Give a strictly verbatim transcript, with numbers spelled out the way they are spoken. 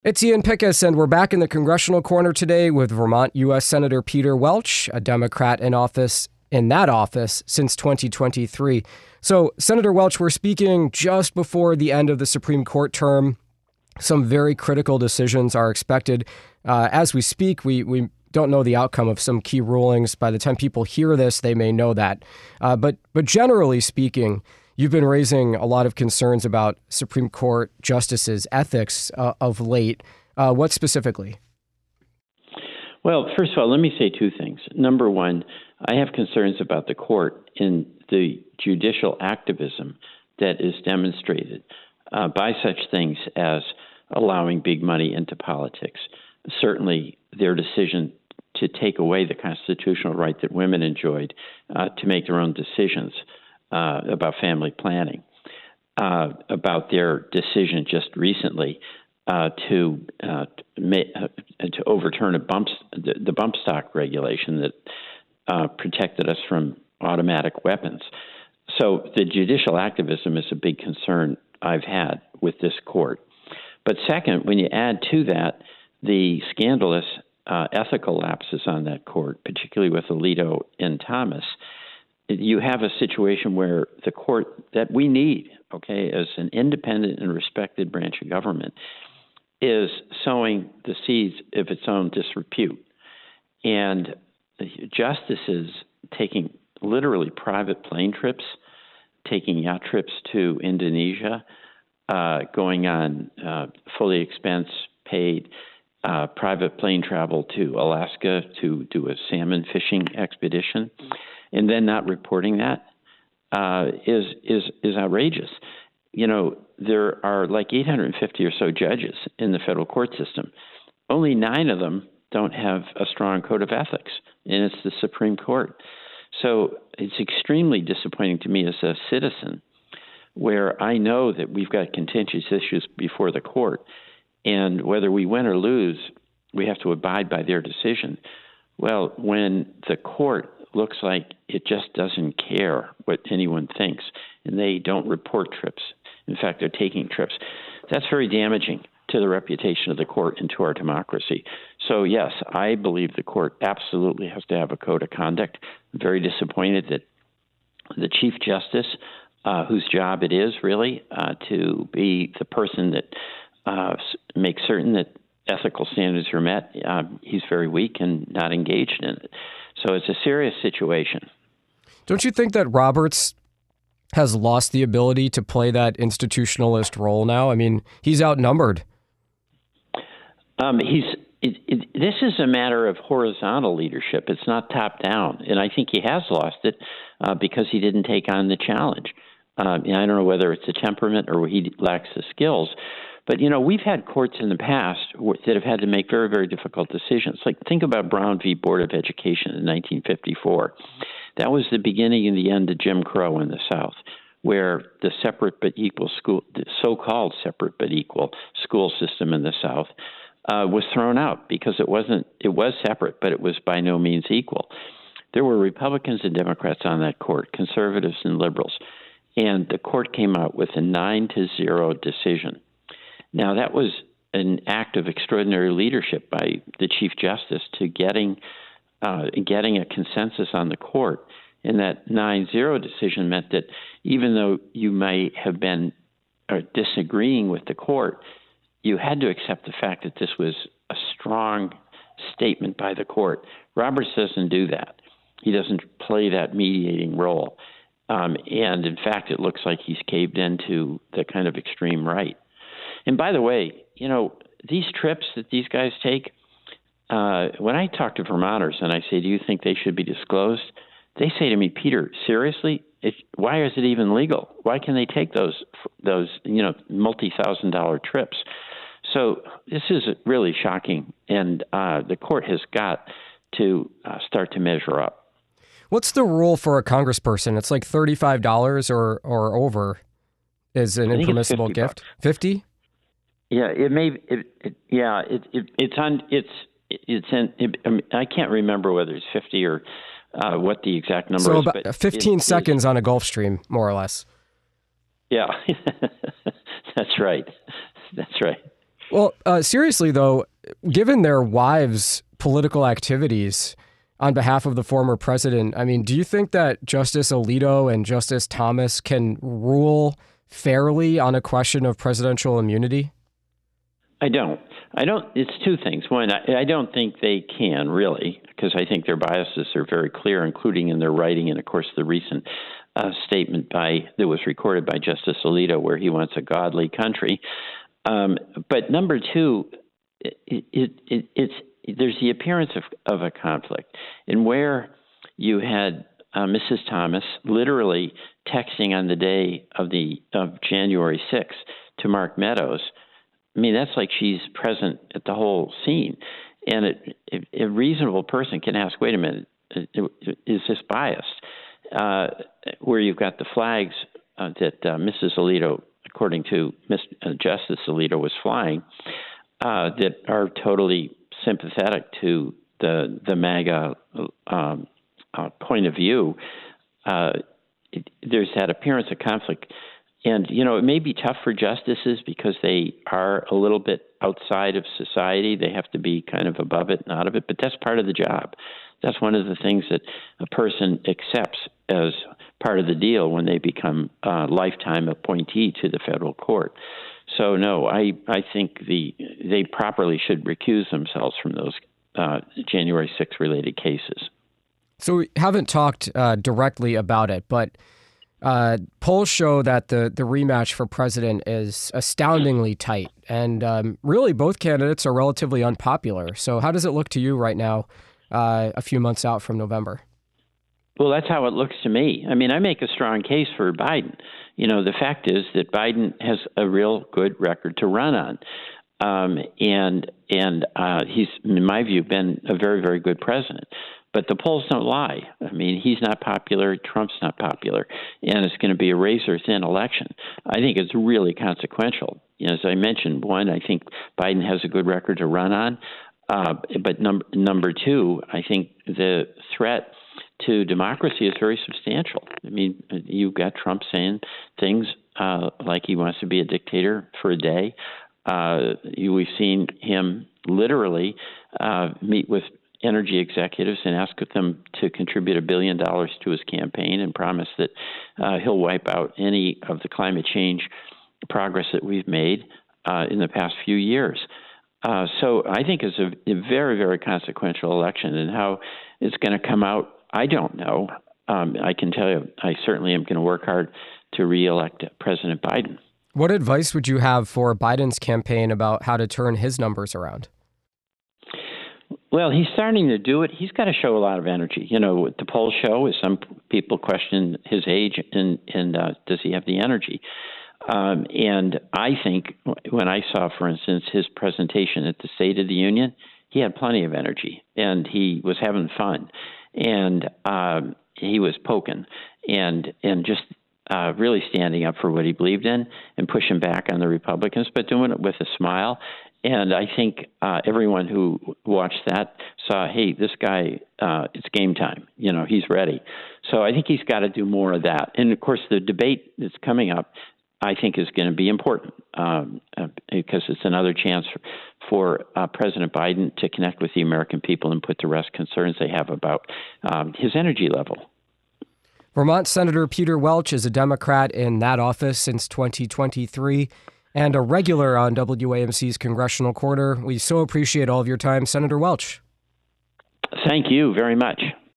It's Ian Pickus, and we're back in the Congressional Corner today with Vermont U S Senator Peter Welch, a Democrat in office in that office since twenty twenty-three. So, Senator Welch, we're speaking just before the end of the Supreme Court term. Some very critical decisions are expected. Uh, as we speak, we we don't know the outcome of some key rulings. By the time people hear this, they may know that. Uh, but but generally speaking, you've been raising a lot of concerns about Supreme Court justices' ethics uh, of late. Uh, what specifically? Well, first of all, let me say two things. Number one, I have concerns about the court in the judicial activism that is demonstrated uh, by such things as allowing big money into politics. Certainly, their decision to take away the constitutional right that women enjoyed uh, to make their own decisions Uh, about family planning, uh, about their decision just recently uh, to uh, ma- uh, to overturn a bump the, the bump stock regulation that uh, protected us from automatic weapons. So the judicial activism is a big concern I've had with this court. But second, when you add to that the scandalous uh, ethical lapses on that court, particularly with Alito and Thomas, you have a situation where the court that we need, okay, as an independent and respected branch of government, is sowing the seeds of its own disrepute. And justices taking literally private plane trips, taking yacht trips to Indonesia, uh, going on uh, fully expense paid uh, private plane travel to Alaska to do a salmon fishing expedition, and then not reporting that uh, is is is outrageous. You know, there are like eight hundred fifty or so judges in the federal court system. Only nine of them don't have a strong code of ethics, and it's the Supreme Court. So it's extremely disappointing to me as a citizen, where I know that we've got contentious issues before the court, and whether we win or lose, we have to abide by their decision. Well, when the court looks like it just doesn't care what anyone thinks, and they don't report trips. In fact, they're taking trips. That's very damaging to the reputation of the court and to our democracy. So, yes, I believe the court absolutely has to have a code of conduct. I'm very disappointed that the Chief Justice, uh, whose job it is really uh, to be the person that uh, makes certain that ethical standards are met, uh, he's very weak and not engaged in it. So it's a serious situation. Don't you think that Roberts has lost the ability to play that institutionalist role now? I mean, he's outnumbered. Um, he's. It, it, this is a matter of horizontal leadership. It's not top down, and I think he has lost it uh, because he didn't take on the challenge. Um, and I don't know whether it's a temperament or he lacks the skills. But, you know, we've had courts in the past that have had to make very, very difficult decisions. Like, think about Brown v. Board of Education in nineteen fifty-four. That was the beginning and the end of Jim Crow in the South, where the separate but equal school, the so-called separate but equal school system in the South uh, was thrown out because it wasn't, it was separate, but it was by no means equal. There were Republicans and Democrats on that court, conservatives and liberals, and the court came out with a nine to zero decision. Now, that was an act of extraordinary leadership by the Chief Justice to getting uh, getting a consensus on the court. And that nine zero decision meant that even though you may have been uh, disagreeing with the court, you had to accept the fact that this was a strong statement by the court. Roberts doesn't do that. He doesn't play that mediating role. Um, and, in fact, it looks like he's caved into the kind of extreme right. And by the way, you know, these trips that these guys take, uh, when I talk to Vermonters and I say, do you think they should be disclosed? They say to me, Peter, seriously, it, why is it even legal? Why can they take those, those you know, multi-thousand dollar trips? So this is really shocking, and uh, the court has got to uh, start to measure up. What's the rule for a congressperson? It's like thirty-five dollars or, or over is an impermissible gift. fifty? Yeah, it may. It, it, yeah, it, it, it's on. It's it's in. It, I, mean, I can't remember whether it's fifty or uh, what the exact number so is. So about fifteen it, seconds on a Gulfstream, more or less. Yeah, that's right. That's right. Well, uh, seriously, though, given their wives' political activities on behalf of the former president, I mean, do you think that Justice Alito and Justice Thomas can rule fairly on a question of presidential immunity? I don't. I don't. It's two things. One, I, I don't think they can really, because I think their biases are very clear, including in their writing, and of course the recent uh, statement by that was recorded by Justice Alito, where he wants a godly country. Um, but number two, it, it, it, it's there's the appearance of, of a conflict, in where you had uh, Missus Thomas literally texting on the day of the of January sixth to Mark Meadows. I mean, that's like she's present at the whole scene. And it, it, a reasonable person can ask, wait a minute, is this biased? Uh, where you've got the flags uh, that uh, Missus Alito, according to Miss uh, Justice Alito, was flying, uh, that are totally sympathetic to the the MAGA um, uh, point of view. Uh, it, there's that appearance of conflict. And, you know, it may be tough for justices because they are a little bit outside of society. They have to be kind of above it and out of it, but that's part of the job. That's one of the things that a person accepts as part of the deal when they become a lifetime appointee to the federal court. So, no, I, I think the they properly should recuse themselves from those uh, January sixth related cases. So we haven't talked uh, directly about it, but Uh, polls show that the, the rematch for president is astoundingly tight, and um, really both candidates are relatively unpopular. So how does it look to you right now, uh, a few months out from November? Well, that's how it looks to me. I mean, I make a strong case for Biden. You know, the fact is that Biden has a real good record to run on. Um, and and uh, he's, in my view, been a very, very good president. But the polls don't lie. I mean, he's not popular. Trump's not popular. And it's going to be a razor-thin election. I think it's really consequential. You know, as I mentioned, one, I think Biden has a good record to run on. Uh, but number number two, I think the threat to democracy is very substantial. I mean, you've got Trump saying things uh, like he wants to be a dictator for a day. Uh, you, we've seen him literally uh, meet with energy executives and ask them to contribute a billion dollars to his campaign and promise that uh, he'll wipe out any of the climate change progress that we've made uh, in the past few years. Uh, so I think it's a, a very, very consequential election, and how it's going to come out, I don't know. Um, I can tell you, I certainly am going to work hard to reelect President Biden. What advice would you have for Biden's campaign about how to turn his numbers around? Well, he's starting to do it. He's got to show a lot of energy. You know, what the polls show is some people question his age and, and uh, does he have the energy? Um, and I think when I saw, for instance, his presentation at the State of the Union, he had plenty of energy and he was having fun, and um, he was poking and and just uh, really standing up for what he believed in and pushing back on the Republicans, but doing it with a smile. And I think uh, everyone who watched that saw, hey, this guy, uh, it's game time. You know, he's ready. So I think he's got to do more of that. And, of course, the debate that's coming up, I think, is going to be important um, uh, because it's another chance for, for uh, President Biden to connect with the American people and put to rest concerns they have about um, his energy level. Vermont Senator Peter Welch is a Democrat in that office since twenty twenty-three. And a regular on W A M C's Congressional Corner. We so appreciate all of your time, Senator Welch. Thank you very much.